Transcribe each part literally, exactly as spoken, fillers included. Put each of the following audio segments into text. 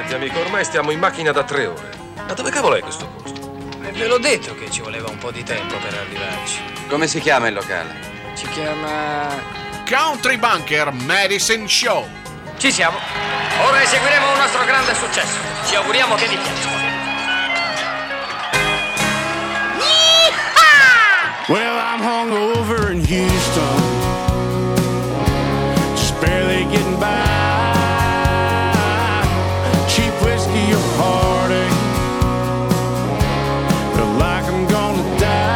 Senti amico, ormai stiamo in macchina da tre ore. Ma dove cavolo è questo posto? E ve l'ho detto che ci voleva un po' di tempo per arrivarci. Come si chiama il locale? Si chiama... Country Bunker Medicine Show. Ci siamo. Ora eseguiremo un nostro grande successo. Ci auguriamo che vi piaccia. Well, I'm hungover in Houston, just barely getting by. Cheap whiskey or heartache, feel like I'm gonna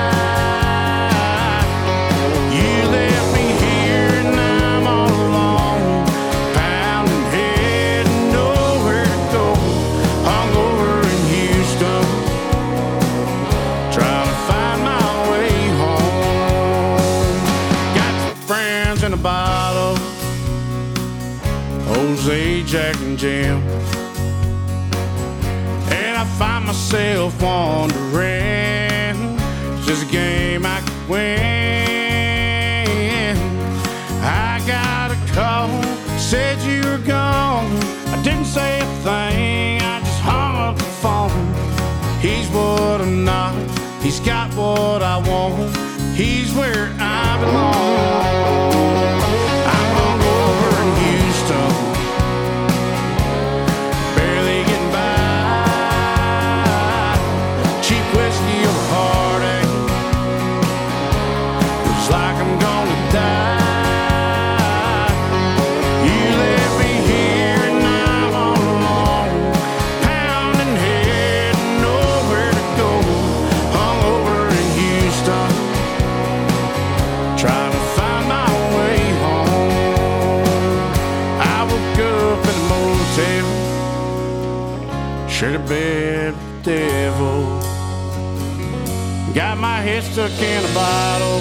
die. You left me here and I'm all alone, pounding head and nowhere to go. Hungover in Houston, trying to find my way home. Got some friends in a bottle, Jose, Jack and Jim, and I find myself wondering, is this a game I could win? I got a call, said you were gone. I didn't say a thing, I just hung up the phone. He's what I'm not, he's got what I want, he's where I belong. I'm hungover in Houston, barely getting by. Cheap whiskey or heartache, looks like I'm gonna die. You left me here and I'm all alone, pounding head and nowhere to go. Hungover in Houston, trying to find my way home. I woke up in a motel, shared a bed with the devil. Got my head stuck in a bottle,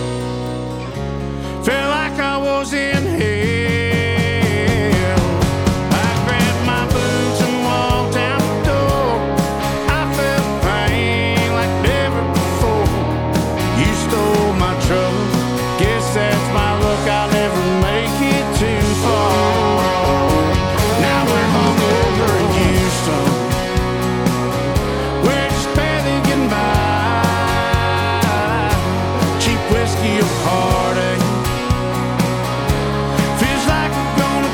felt like I was in hell. I grabbed my boots and walked out the door. I felt pain like never before. You stole my trouble, guess that's my luck, I'll never make it too far. Now we're hungover in Houston, we're just barely getting by. Cheap whiskey or heartache, feels like we're gonna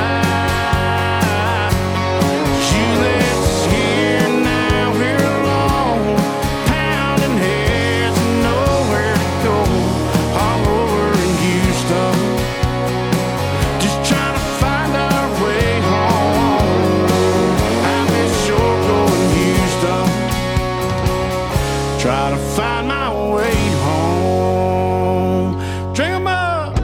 die. You left us here, now we're alone, pounding heads and nowhere to go. Hungover in Houston, just trying to find our way home. I miss your going Houston, try to find my way home. Drink 'em up.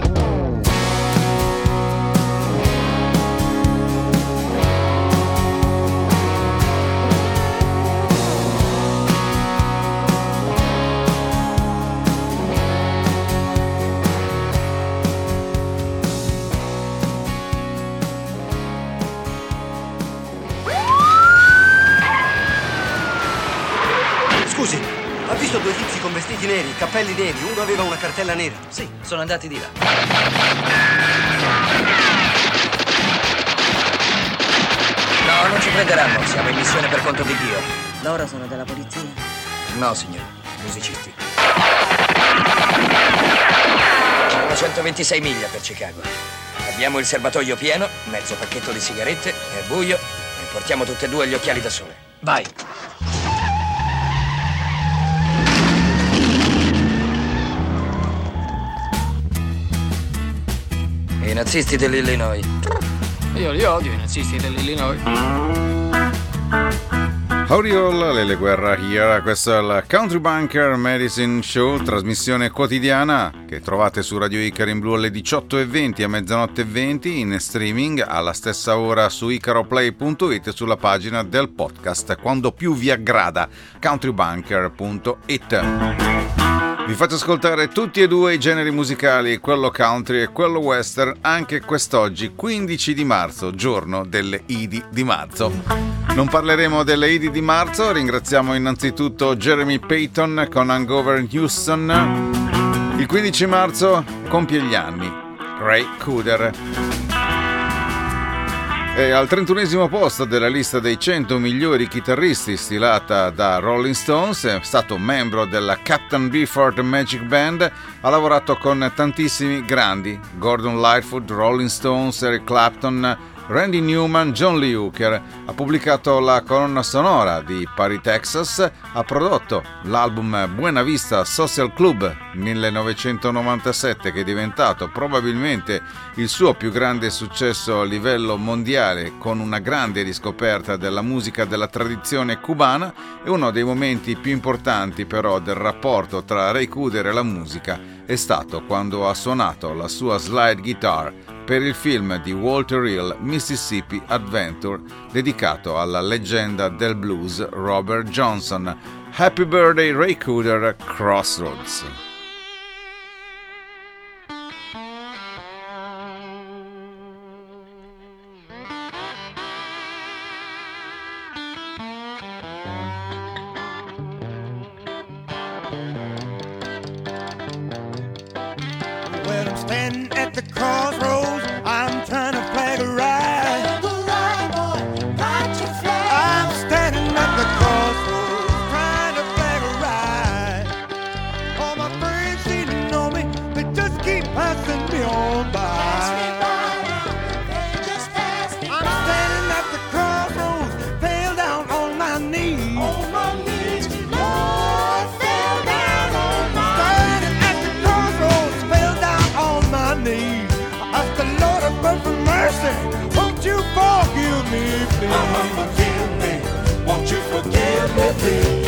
Scusi, ha visto due tizi con vestiti neri, cappelli neri? Uno aveva una cartella nera. Sì, sono andati di là. No, non ci prenderanno, siamo in missione per conto di Dio. Loro sono della polizia? No, signori, musicisti. Sono centoventisei miglia per Chicago. Abbiamo il serbatoio pieno, mezzo pacchetto di sigarette, è buio e portiamo tutte e due gli occhiali da sole. Vai! I nazisti dell'Illinois. Io li odio, i nazisti dell'Illinois. Howdy all, Lele Guerra here, questo è il Country Bunker Medicine Show, trasmissione quotidiana che trovate su Radio Icaro in blu alle diciotto e venti e a mezzanotte e venti, in streaming alla stessa ora su icaroplay punto it e sulla pagina del podcast quando più vi aggrada, countrybunker punto it. Vi faccio ascoltare tutti e due i generi musicali, quello country e quello western, anche quest'oggi, quindici di marzo, giorno delle Idi di marzo. Non parleremo delle Idi di marzo, ringraziamo innanzitutto Jeremy Payton con Hangover in Houston. Il quindici marzo compie gli anni Ray Cooder. E al trentunesimo posto della lista dei cento migliori chitarristi stilata da Rolling Stones, è stato membro della Captain Beefheart Magic Band, ha lavorato con tantissimi grandi: Gordon Lightfoot, Rolling Stones, Eric Clapton, Randy Newman, John Lee Hooker. Ha pubblicato la colonna sonora di Paris, Texas, ha prodotto l'album Buena Vista Social Club millenovecentonovantasette, che è diventato probabilmente il suo più grande successo a livello mondiale, con una grande riscoperta della musica della tradizione cubana. E uno dei momenti più importanti però del rapporto tra Ray Cooder e la musica è stato quando ha suonato la sua slide guitar per il film di Walter Hill, Mississippi Adventure, dedicato alla leggenda del blues Robert Johnson. Happy Birthday Ray Cooder, Crossroads. Well, I'm standing at the crossroads. I'm trying to flag a ride. I'm standing at the crossroads, trying to flag a ride. All my friends seem to know me, they just keep passing me on by. I'm standing at the crossroads, fell down on my knees. On my knees, Lord, fell down on my knees. Standing at the crossroads, fell down on my knees. Ask the Lord above for mercy, won't you forgive me, please? Mama, forgive me, won't you forgive me, please?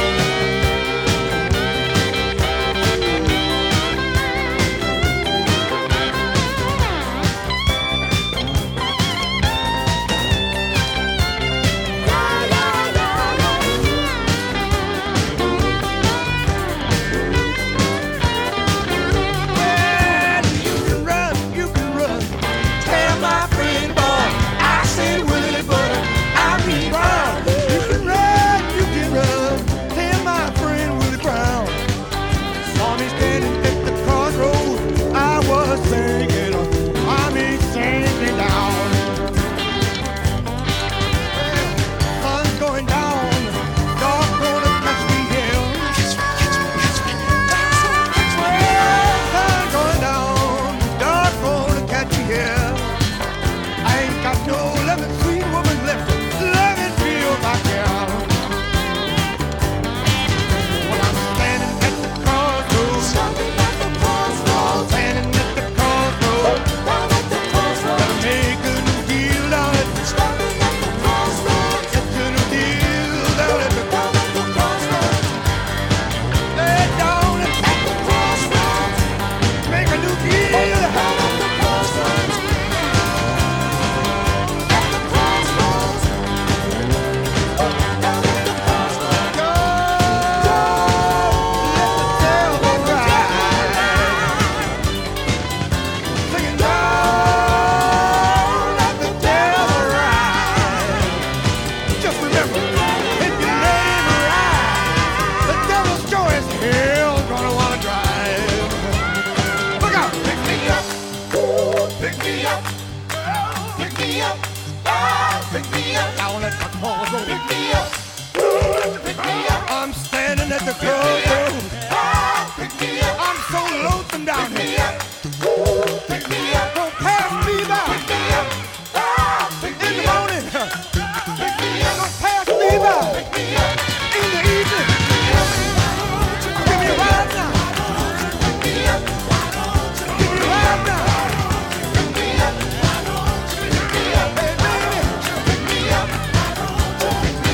Pick me up.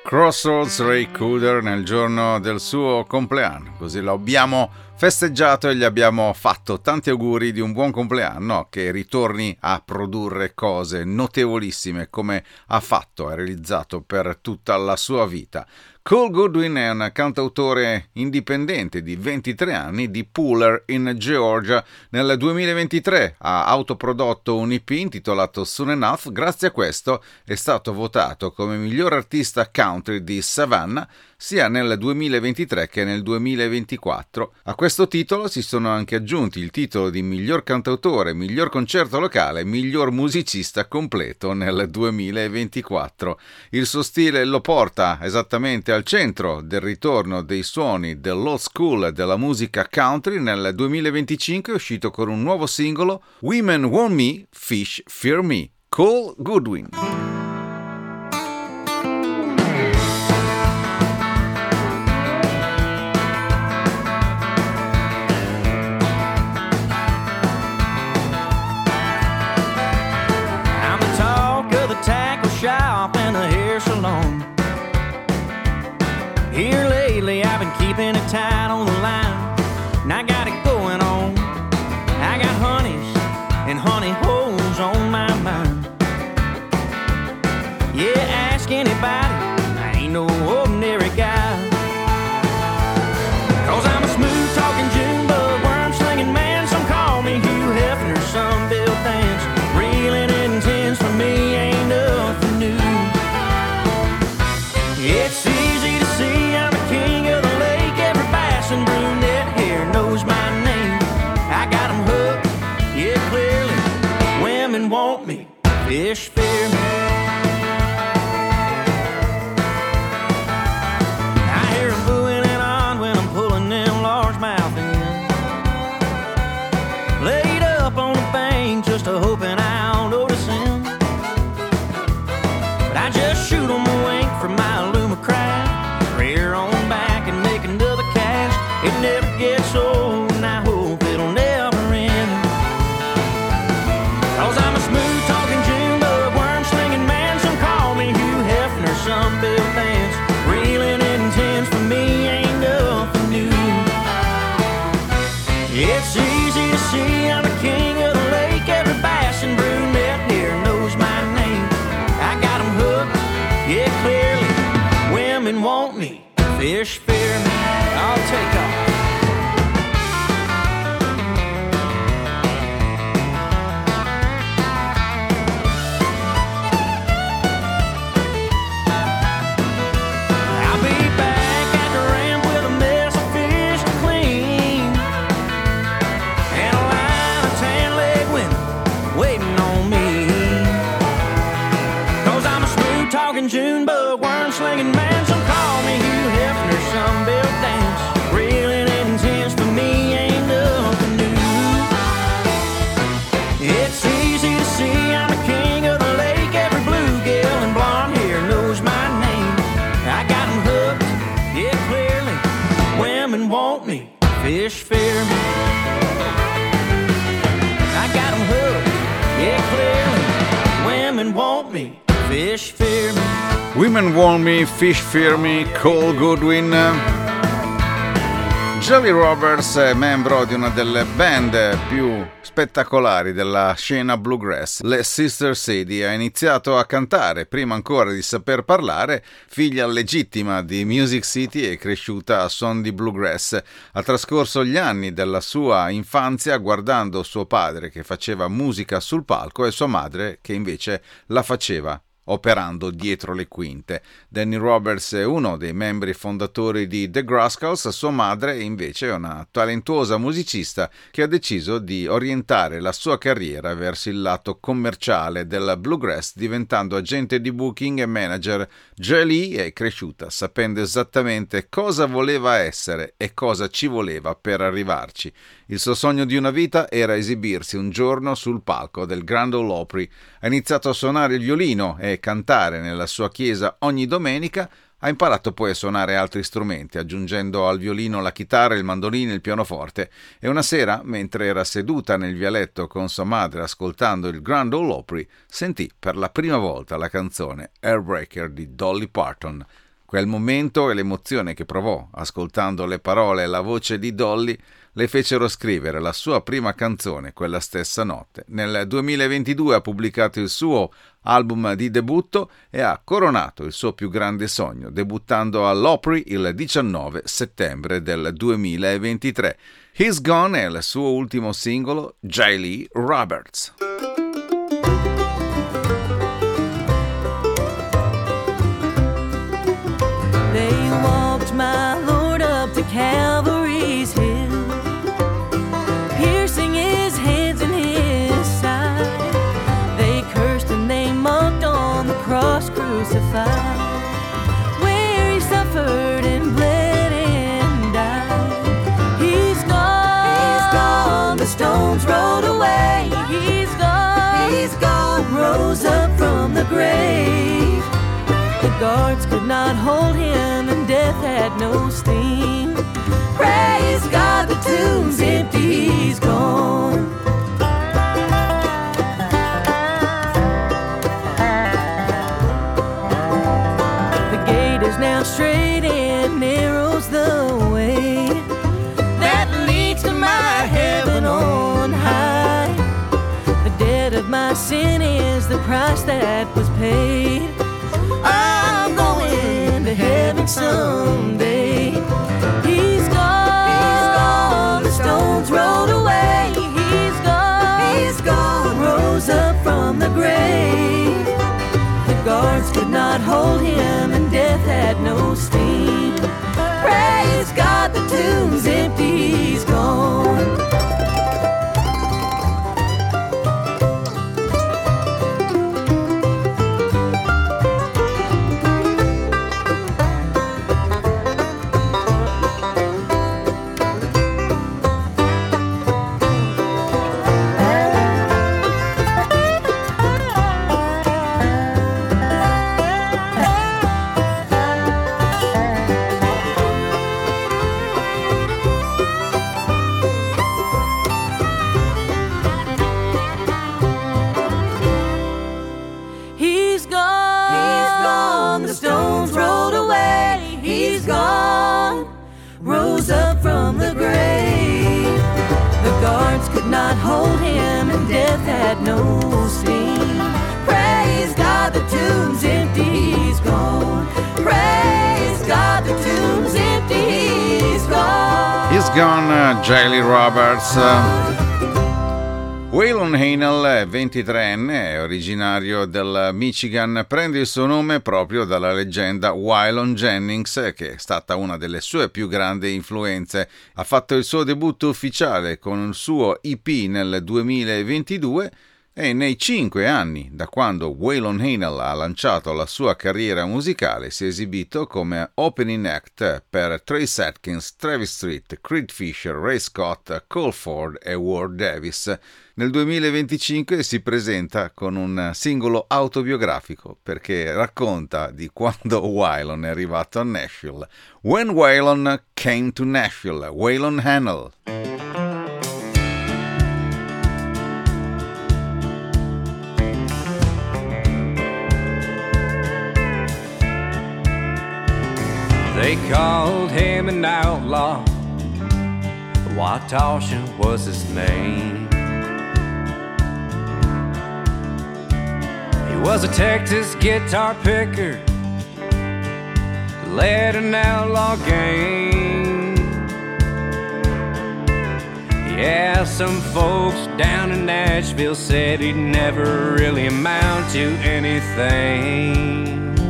Crossroads Ray Cooder nel giorno del suo compleanno, così lo abbiamo festeggiato e gli abbiamo fatto tanti auguri di un buon compleanno, che ritorni a produrre cose notevolissime come ha fatto, ha realizzato per tutta la sua vita. Cole Goodwin è un cantautore indipendente di ventitré anni di Pooler in Georgia. Nel duemilaventitré ha autoprodotto un E P intitolato Soon Enough. Grazie a questo è stato votato come miglior artista country di Savannah sia nel duemilaventitré che nel duemilaventiquattro. A questo titolo si sono anche aggiunti il titolo di miglior cantautore, miglior concerto locale, miglior musicista completo nel duemilaventiquattro. Il suo stile lo porta esattamente al centro del ritorno dei suoni dell'old school della musica country. Nel duemilaventicinque è uscito con un nuovo singolo, Women Want Me, Fish Fear Me. Cole Goodwin. Here lately I've been keeping it tight on the line, and I got it going on. I got honeys and honey holes on my mind. Yeah, ask anybody, I ain't no ordinary guy. Cause I'm a smooth talking Junebug, worm slinging man. Some call me Hugh Hefner, some Bill Dance. Reeling intense for me ain't nothing new. It's easy to see I'm a king of the lake. Every bass and brunette here knows my name. I got 'em hooked, yeah, clearly. Women want me, fish fear me. I hear 'em booing and on when I'm pulling them largemouth in. Laid up on the bank just a hoping I'll notice him. But I just shoot 'em a wink from my Lumacraft. Rear on back and make another cast. It never gets old and I hope it'll never end. Cause I'm a smooth talking Junebug, worm slinging man. Some call me Hugh Hefner, some Bill Dance. Reeling intense for me ain't nothing new. It's easy to see I'm a king of the lake. Every bass and brunette here knows my name. I got 'em hooked, yeah, clearly. Women want me, fish fear me. I'll take off. I'll be back at the ramp with a mess of fish to clean and a line of tan-leg women waiting on me. Cause I'm a smooth talking Junebug, worm slinging man. Some call me Hugh Hefner, some Bill Dance. Reeling intense for me ain't nothing new. It's easy to see I'm the king of the lake. Every bluegill and blonde hair knows my name. I got 'em hooked, yeah, clearly. Women want me, fish fear me. I got 'em hooked, yeah, clearly. Women want me, fish fear me. Women Want Me, Fish Fear Me, Cole Goodwin. Joey Roberts è membro di una delle band più spettacolari della scena bluegrass, le Sister Sadie. Ha iniziato a cantare prima ancora di saper parlare, figlia legittima di Music City e cresciuta a suon di bluegrass. Ha trascorso gli anni della sua infanzia guardando suo padre che faceva musica sul palco e sua madre che invece la faceva operando dietro le quinte. Danny Roberts è uno dei membri fondatori di The Grascals, sua madre invece è una talentuosa musicista che ha deciso di orientare la sua carriera verso il lato commerciale del bluegrass, diventando agente di booking e manager. Jolie è cresciuta sapendo esattamente cosa voleva essere e cosa ci voleva per arrivarci. Il suo sogno di una vita era esibirsi un giorno sul palco del Grand Ole Opry. Ha iniziato a suonare il violino e cantare nella sua chiesa ogni domenica. Ha imparato poi a suonare altri strumenti, aggiungendo al violino la chitarra, il mandolino e il pianoforte. E una sera, mentre era seduta nel vialetto con sua madre ascoltando il Grand Ole Opry, sentì per la prima volta la canzone Airbreaker di Dolly Parton. Quel momento e l'emozione che provò ascoltando le parole e la voce di Dolly le fecero scrivere la sua prima canzone quella stessa notte. Nel duemilaventidue ha pubblicato il suo album di debutto e ha coronato il suo più grande sogno, debuttando all'Opry il diciannove settembre del duemilaventitré. He's Gone è il suo ultimo singolo, Jailey Roberts. They walked my Lord up to Calvary's hill, piercing his hands in his side. They cursed and they mocked on the cross crucified, where he suffered and bled and died. He's gone, he's gone, the stones rolled away. He's gone, he's gone, rose up from the grave. The guards could not hold him and death had no sting. Praise God, the tomb's empty, he's gone. The gate is now straight and narrows the way that leads to my heaven on high. The debt of my sin is the price that was paid. I'm going to heaven someday. He's gone, he's gone, the stones rolled away. He's gone, he's gone, rose up from the grave. The guards could not hold him and death had no sting. Praise God, the tomb's empty, he's gone. Not hold him and death had no sting. Praise God, the tomb's empty, he's gone. Praise God, the tomb's empty, he's gone. He's Gone, uh, Jailey Roberts. Waylon Hanel, ventitreenne, è originario del Michigan, prende il suo nome proprio dalla leggenda Waylon Jennings, che è stata una delle sue più grandi influenze. Ha fatto il suo debutto ufficiale con il suo E P nel duemilaventidue e nei cinque anni da quando Waylon Hanel ha lanciato la sua carriera musicale si è esibito come opening act per Trace Atkins, Travis Street, Creed Fisher, Ray Scott, Cole Ford e Ward Davis. Nel duemilaventicinque si presenta con un singolo autobiografico perché racconta di quando Waylon è arrivato a Nashville. When Waylon Came to Nashville, Waylon Hanel. They called him an outlaw. Watosha was his name. He was a Texas guitar picker, led an outlaw gang. Yeah, some folks down in Nashville said he'd never really amount to anything.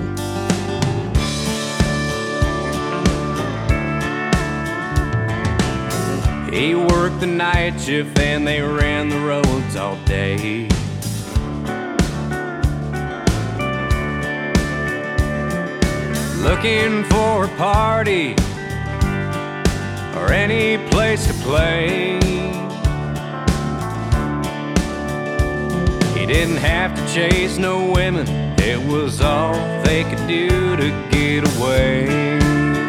He worked the night shift and they ran the roads all day. Looking for a party or any place to play. He didn't have to chase no women, it was all they could do to get away.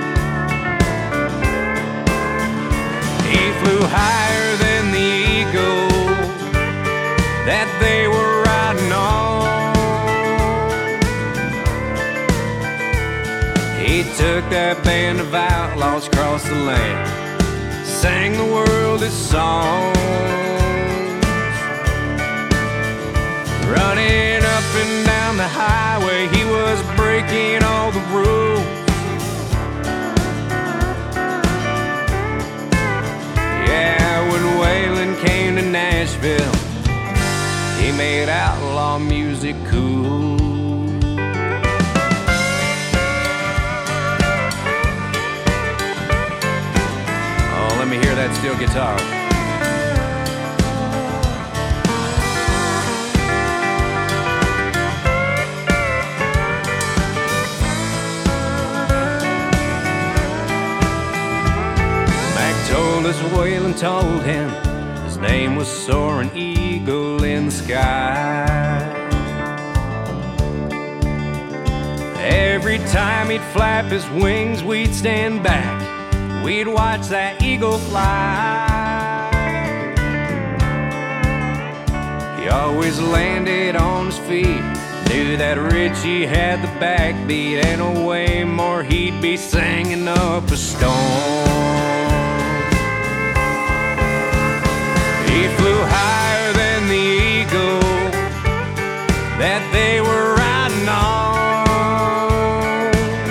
He flew higher than the eagle that they were riding on. He'd took that band of outlaws across the land, sang the world his songs, running up and down the highway. He was breaking all the rules. Yeah, when Waylon came to Nashville, he made outlaw music cool. Oh, let me hear that steel guitar. Told us Waylon told him his name was soaring eagle in the sky. Every time he'd flap his wings, we'd stand back, we'd watch that eagle fly. He always landed on his feet, knew that Richie had the backbeat, and a way more he'd be singing up a storm. He flew higher than the eagle that they were riding on.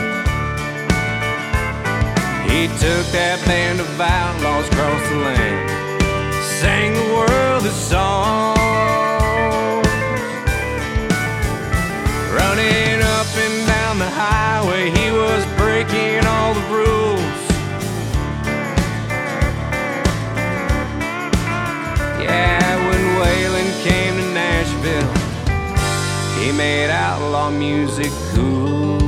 He took that band of outlaws across the land, sang the world his song, running up and down the highway. He was breaking all the rules. Yeah, when Waylon came to Nashville, he made outlaw music cool.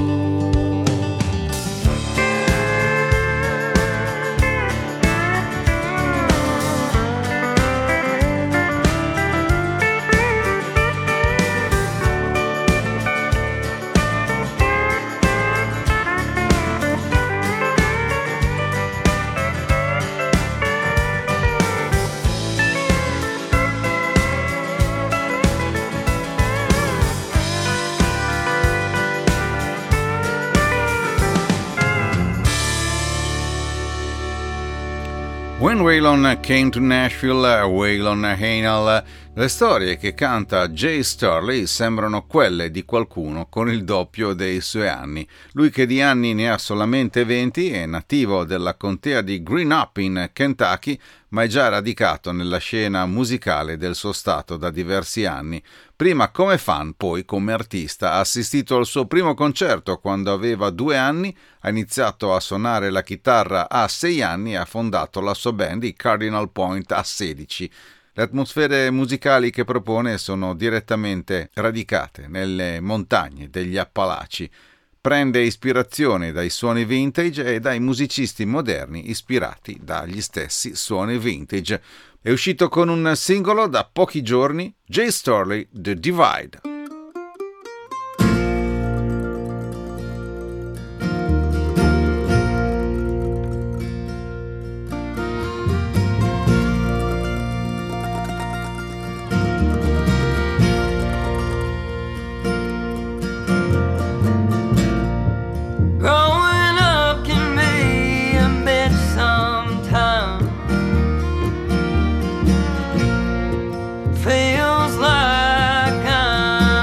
When Waylon Came to Nashville, Waylon Hanel. Le storie che canta Jay Starley sembrano quelle di qualcuno con il doppio dei suoi anni. Lui che di anni ne ha solamente venti, è nativo della contea di Greenup in Kentucky, ma è già radicato nella scena musicale del suo stato da diversi anni. Prima come fan, poi come artista. Ha assistito al suo primo concerto quando aveva due anni, ha iniziato a suonare la chitarra a sei anni e ha fondato la sua band, i Cardinal Point, a sedici. Le atmosfere musicali che propone sono direttamente radicate nelle montagne degli Appalachi. Prende ispirazione dai suoni vintage e dai musicisti moderni ispirati dagli stessi suoni vintage. È uscito con un singolo da pochi giorni, Jay Starley, The Divide. Feels like I'm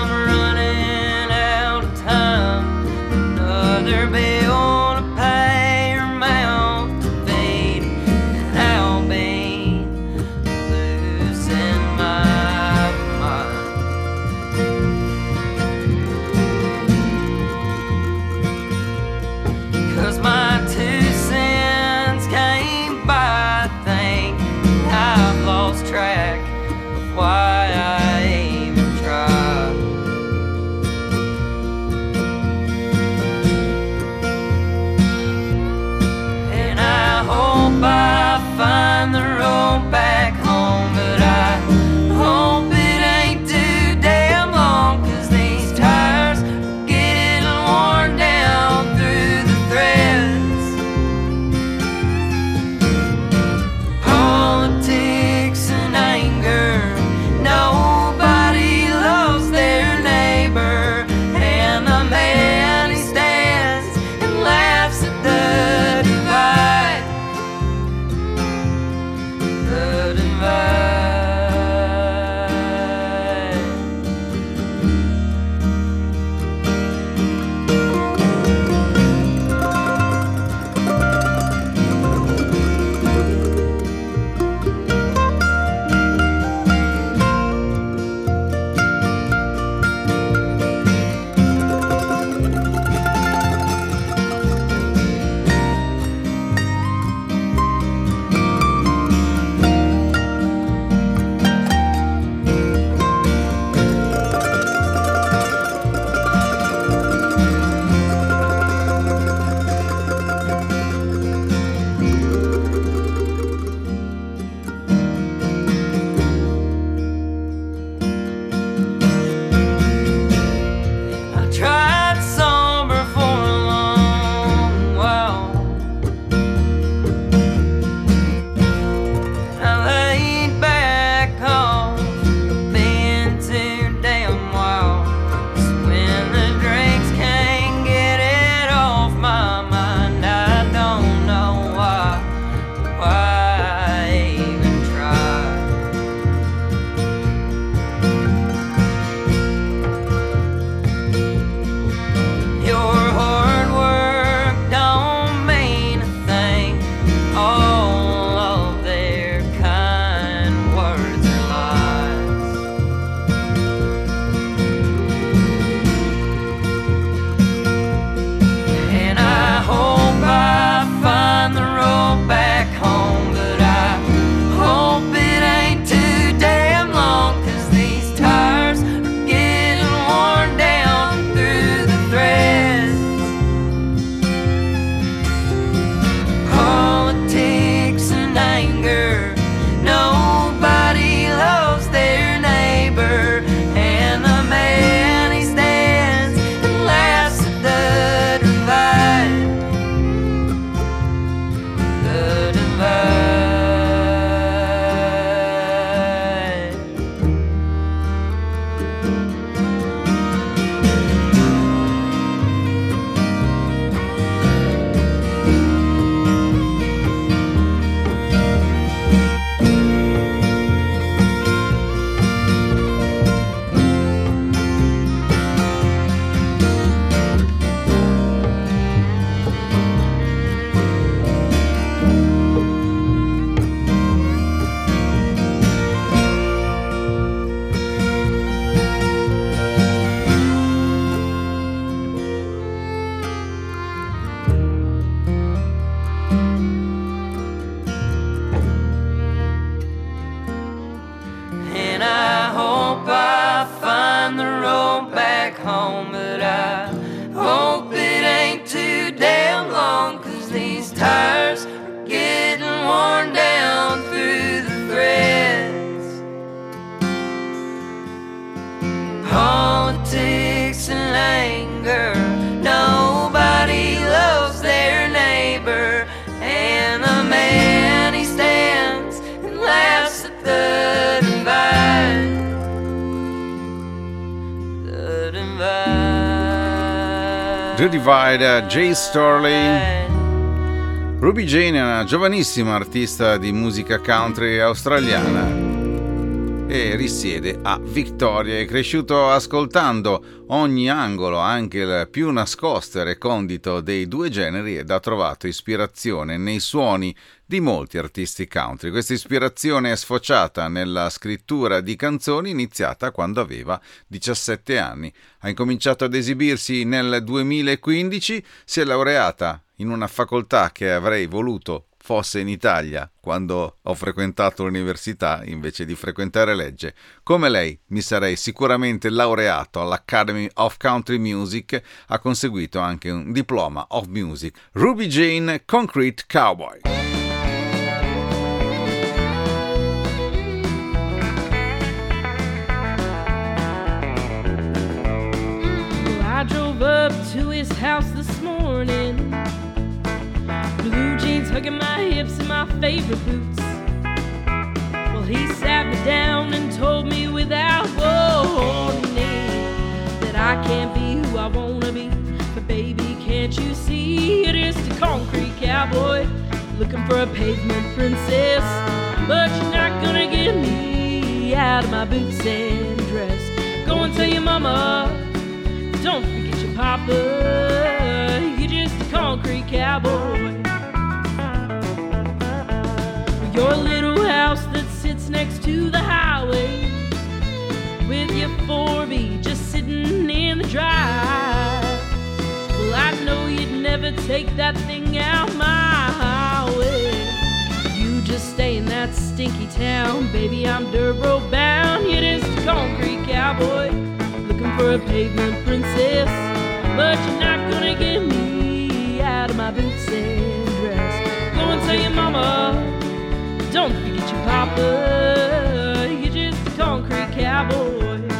The Divide, Jay Sterling. Ruby Jane è una giovanissima artista di musica country australiana e risiede a Victoria. È cresciuto ascoltando ogni angolo, anche il più nascosto e recondito dei due generi, ed ha trovato ispirazione nei suoni di molti artisti country. Questa ispirazione è sfociata nella scrittura di canzoni iniziata quando aveva diciassette anni. Ha incominciato ad esibirsi nel duemilaquindici, si è laureata in una facoltà che avrei voluto fosse in Italia quando ho frequentato l'università invece di frequentare legge. Come lei mi sarei sicuramente laureato all'Academy of Country Music, ha conseguito anche un diploma of music. Ruby Jane, Concrete Cowboy. I drove up to his house this morning, blue jeans hugging my hips and my favorite boots. Well, he sat me down and told me without warning that I can't be who I wanna be. But baby, can't you see it is the concrete cowboy looking for a pavement princess? But you're not gonna get me out of my boots and dress. Go and tell your mama, don't forget your papa, you're just a concrete cowboy. Your little house that sits next to the highway, with your four B just sitting in the drive. Well, I know you'd never take that thing out my way. You just stay in that stinky town, baby, I'm dirt road bound. You're just a concrete cowboy looking for a pavement princess. But you're not gonna get me out of my boots and dress. Go and tell your mama, don't forget your papa, you're just a concrete cowboy.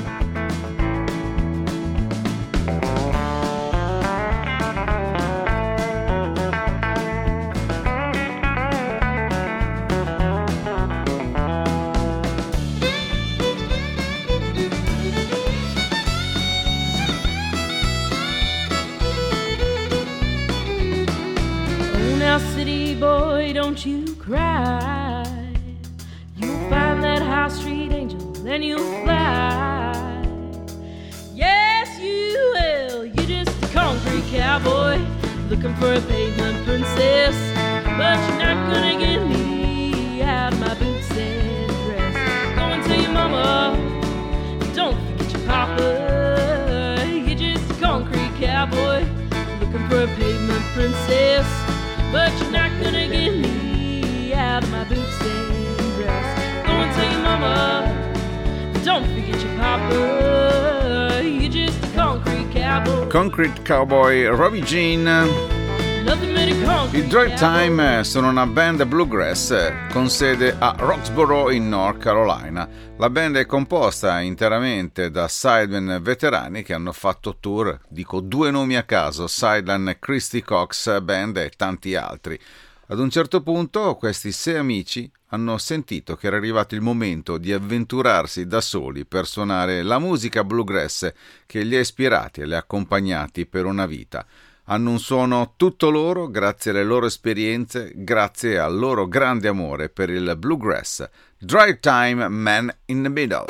Oh, now city boy, don't you cry. You'll find that high street angel and you'll fly. Yes, you will. You're just a concrete cowboy looking for a pavement princess. But you're not gonna get me out of my boots and dress. Go and tell your mama, don't forget your papa, you're just a concrete cowboy looking for a pavement princess. But you're not gonna get me out of my boots and dress. Go and tell your mama, don't forget your papa, you're just a concrete cowboy. Concrete Cowboy, Ruby Jane. I Drive Time sono una band bluegrass con sede a Roxborough in North Carolina. La band è composta interamente da sidemen veterani che hanno fatto tour, dico due nomi a caso, Sideline Christy Cox Band e tanti altri. Ad un certo punto questi sei amici hanno sentito che era arrivato il momento di avventurarsi da soli per suonare la musica bluegrass che li ha ispirati e li ha accompagnati per una vita. Hanno un suono tutto loro grazie alle loro esperienze, grazie al loro grande amore per il bluegrass. Drive Time, Man in the Middle.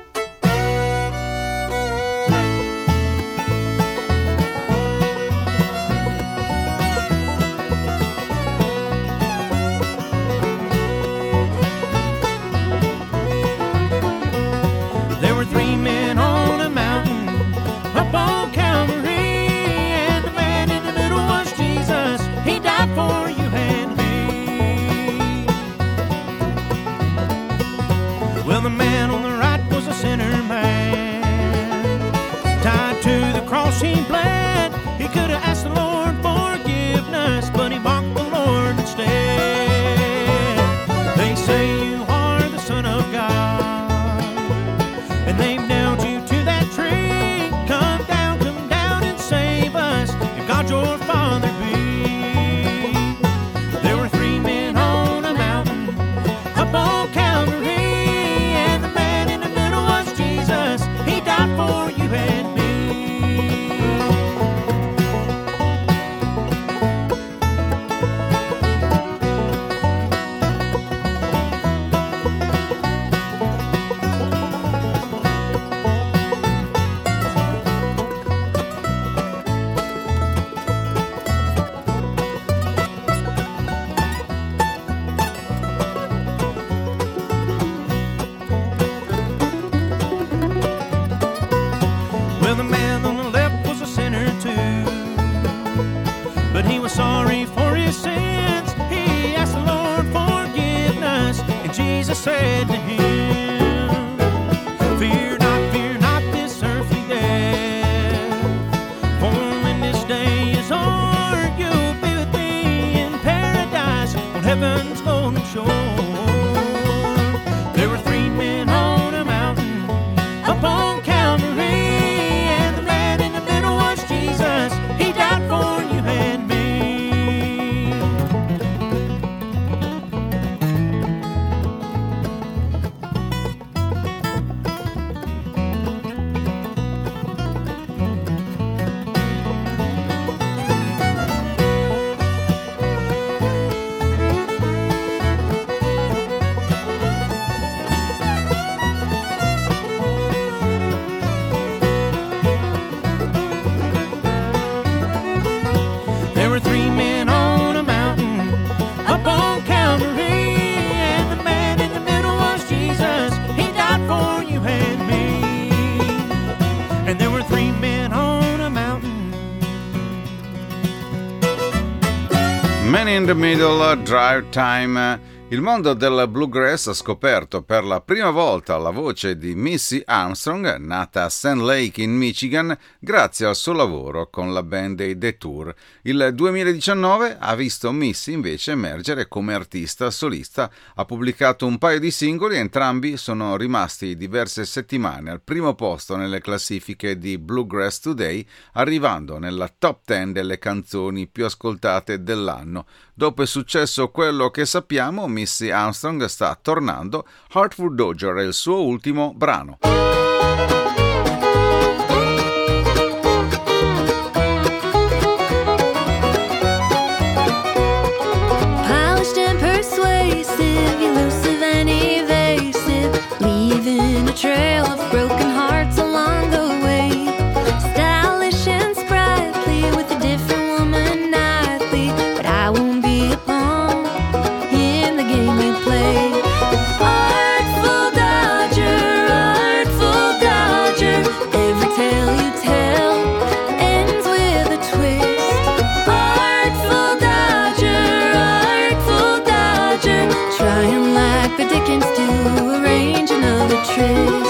There were three men on a mountain up on Calvary. He died for you and me. Well, the man on the right was a sinner man, tied to the cross he bled. He could have asked the Lord forgiveness, but he mocked the Lord instead. They say you are the Son of God, and they've nailed you to that tree. Come down, come down and save us, if God your Father be. he was sorry for his sins. He asked the Lord forgiveness, and Jesus said to him, fear not, fear not this earthly death, for when this day is o'er, you'll be with me in paradise on heaven's golden shore. There were three men on a mountain up on Calvary, and the man in the middle was Jesus. He died for you and me. There were three men on a mountain up on Calvary, and the man in the middle was Jesus. He died for you and me. And there were three men on a mountain. Man in the Middle, Drive Time. Il mondo del bluegrass ha scoperto per la prima volta la voce di Missy Armstrong, nata a Sand Lake in Michigan, grazie al suo lavoro con la band dei The Tour. Il duemiladiciannove ha visto Missy invece emergere come artista solista. Ha pubblicato un paio di singoli, entrambi sono rimasti diverse settimane al primo posto nelle classifiche di Bluegrass Today, arrivando nella top dieci delle canzoni più ascoltate dell'anno. Dopo è successo quello che sappiamo, Missy Armstrong sta tornando. Hartford Dodger è il suo ultimo brano. Polished and persuasive, elusive and evasive, leaving a trail of broken hearts along the way. Stylish and sprightly, with a different woman nightly, but I won't be a pawn in the game you play. Artful dodger, artful dodger, every tale you tell ends with a twist. Artful dodger, artful dodger, trying like the Dickens to arrange another tryst.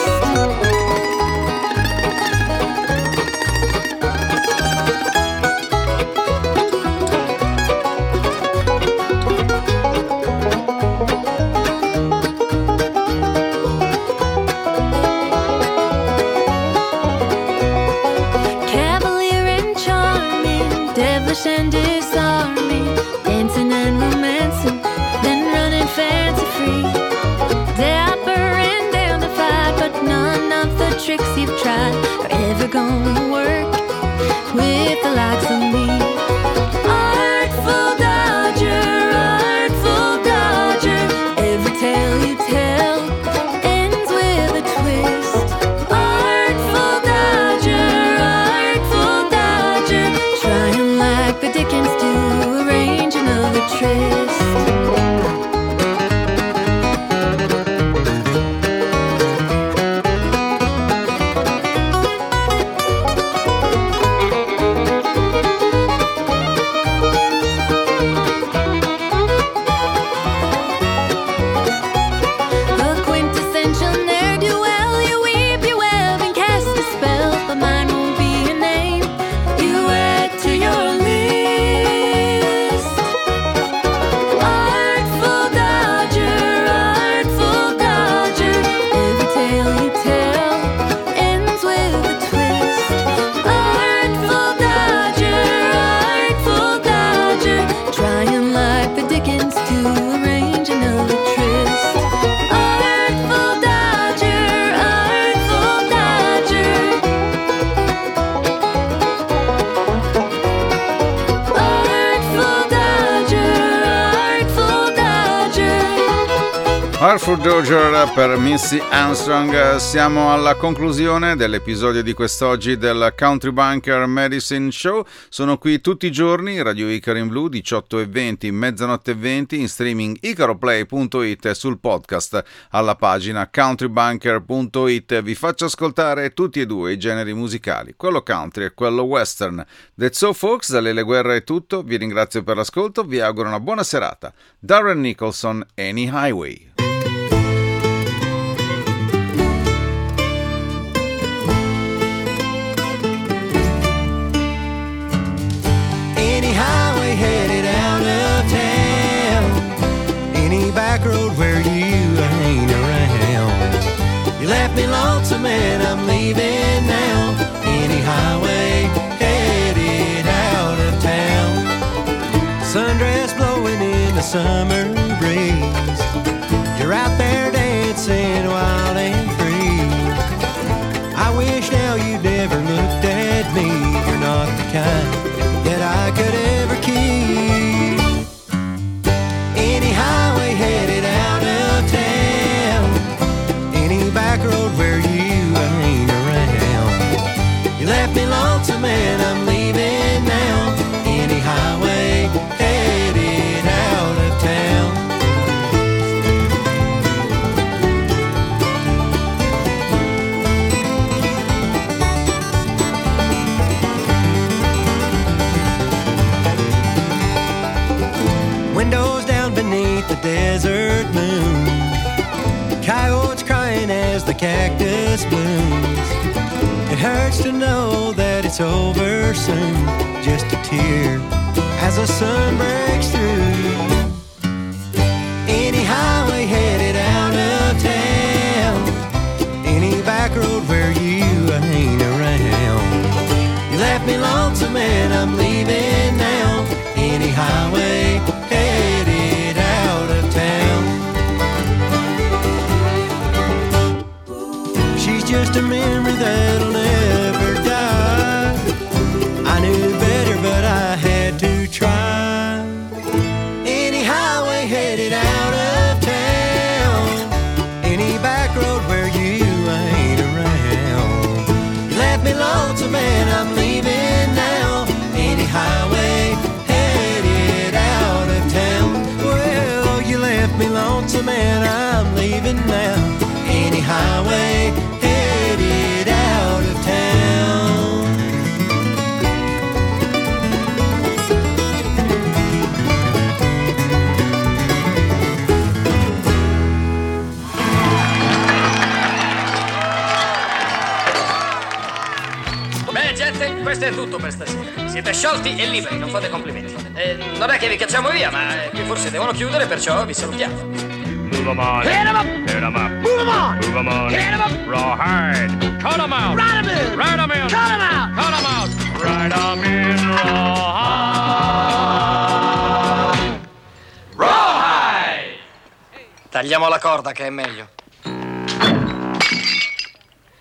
Cavalier and charming, devilish and disarming, dancing and romancing, then running fancy free. Dapper and dandified, but none of the tricks you've tried are ever gonna work with the likes of me. Artful dodger, artful dodger, every tale you tell ends with a twist. Artful dodger, artful dodger, trying like the Dickens to arrange another tryst. Hartford Dodger per Missy Armstrong. Siamo alla conclusione dell'episodio di quest'oggi del Country Bunker Medicine Show. Sono qui tutti i giorni, Radio Icaro in Blu, diciotto e venti, mezzanotte e venti, in streaming icaroplay punto it e sul podcast alla pagina countrybunker punto it. Vi faccio ascoltare tutti e due i generi musicali, quello country e quello western. That's so folks, da Lele Guerra è tutto, vi ringrazio per l'ascolto, vi auguro una buona serata. Darren Nicholson, Any Highway. Headed out of town, any back road where you ain't around. You left me lonesome and I'm leaving now. Any highway headed out of town. Sundress blowing in the summer breeze. You're out there dancing wild and free. I wish now you'd never looked at me. You're not the kind that I could ever keep. Any highway headed out of town, any back road where you ain't around. You left me lonesome and I'm leaving now. Any highway headed out of town. Windows down beneath the desert moon, coyotes crying as the cactus blooms. It hurts to know that it's over soon, just a tear as the sun breaks through. Any highway headed out of town, any back road where you ain't around. You left me lonesome and I'm leaving now. Any highway headed out of town. She's just a memory that'll never die. I knew better but I had to try. Any highway headed out of town, any back road where you ain't around. You left me lonesome and I'm leaving now. Any highway headed out of town. Well, you left me lonesome and I'm leaving now. Any highway headed out of town. Beh, gente, questo è tutto per stasera. Siete sciolti e liberi, non fate complimenti. Eh, non è che vi cacciamo via, ma eh, qui forse devono chiudere, perciò vi salutiamo. Move 'em on. Hit 'em up. Hit 'em up. Move 'em on. Move 'em on. Hit 'em up. Rawhide. Cut 'em out. Ride 'em in. Ride 'em in. Cut 'em out. Cut 'em out. Ride 'em in. Rawhide. Rawhide. Tagliamo la corda che è meglio.